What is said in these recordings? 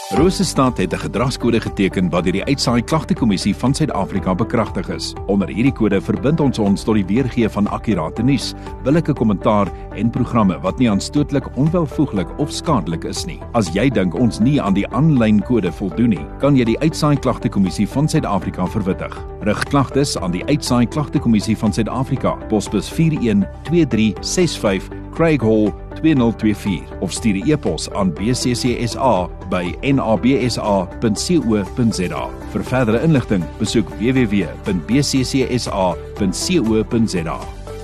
Rosestad het 'n gedragskode geteken wat deur die Uitsaai Klagtekommissie van Suid-Afrika bekragtig is. Onder hierdie kode verbind ons tot die weergee van akkurate nuus, billike kommentaar en programme wat nie aanstootlik, onwelvoeglik of skadelik is nie. As jy dink ons nie aan die aanlyn kode voldoen nie, kan jy die Uitsaai Klagtekommissie van Suid-Afrika verwittig. Rig klagtes aan die Uitsaai Klagtekommissie van Suid-Afrika, posbus 412365 Craig Hall 2024 of stuur 'n e-pos aan bccsa@nabsa.co.za. Vir verdere inligting, besoek www.bccsa.co.za.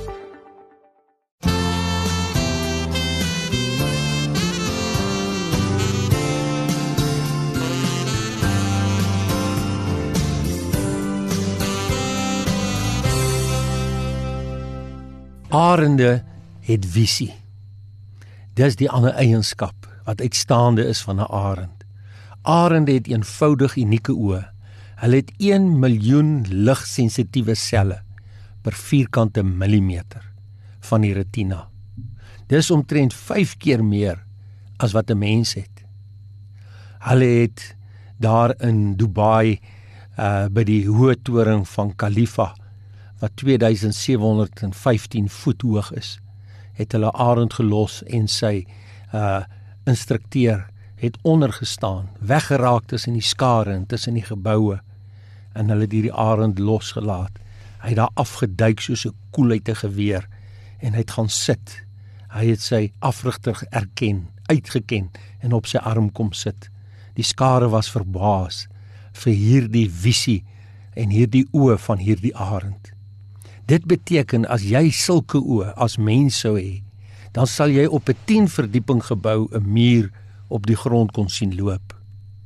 Arende het visie. Dis die ander eienskap wat uitstaande is van 'n arend. Arende het eenvoudig unieke oë. Hulle het 1 miljoen ligsensitiewe selle per vierkante millimeter van die retina. Dis omtrent 5 keer meer as wat 'n mens het. Hulle het daar in Dubai by die hoë toring van Khalifa wat 2715 voet hoog is, het hulle arend gelos en sy instrukteur het ondergestaan, weggeraak tussen die skare en tussen die geboue, en hulle het hierdie arend losgelaat. Hy het daar afgeduik soos 'n koel uit 'n geweer en hy het gaan sit. Hy het sy afrigter uitgeken en op sy arm kom sit. Die skare was verbaas vir hierdie visie en hierdie oë van hierdie arend. Dit beteken as jy sulke oë as mens sou hê, dan sal jy op 'n 10 verdieping gebou 'n muur op die grond kon sien loop.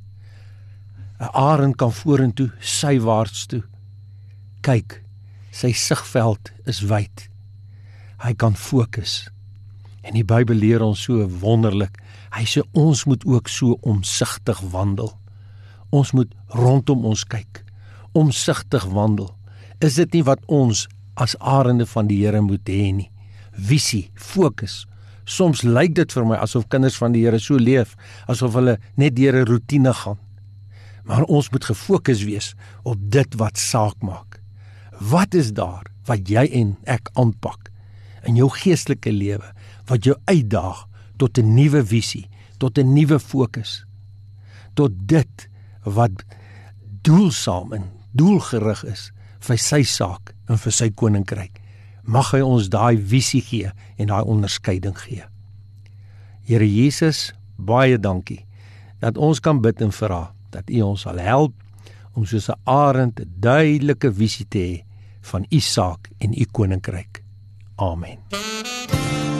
'n Arend kan vorentoe, sywaarts toe. Kyk, sy sigveld is wyd. Hy kan fokus. En die Bybel leer ons so wonderlik. Hy sê ons moet ook so omsigtig wandel. Ons moet rondom ons kyk, omsigtig wandel. Is dit nie wat ons as arende van die Here moet hê nie? Visie, fokus. Soms lyk dit vir my asof kinders van die Here so leef, asof hulle net deur 'n roetine gaan. Maar ons moet gefokus wees op dit wat saak maak. Wat is daar wat jy en ek aanpak in jou geestelike lewe, wat jou uitdaag tot 'n nuwe visie, tot 'n nuwe fokus, tot dit wat doelsaam en doelgerig is vir sy saak en vir sy koninkryk. Mag hy ons daai visie gee en daai onderskeiding gee. Here Jesus, baie dankie dat ons kan bid en vra dat U ons sal help om soos 'n arend 'n duidelike visie te hê van U saak en U koninkryk. Amen.